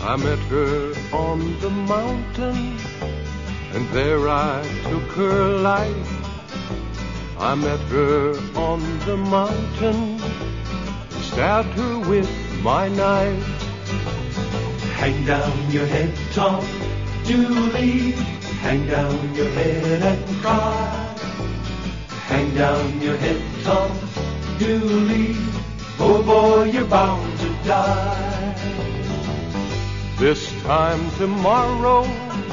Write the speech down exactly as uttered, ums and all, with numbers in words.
I met her on the mountain, and there I took her life. I met her on the mountain, stabbed her with my knife. Hang down your head, Tom Dooley. Hang down your head and cry. Hang down your head, Tom Dooley. Oh boy, you're bound to die. This time tomorrow,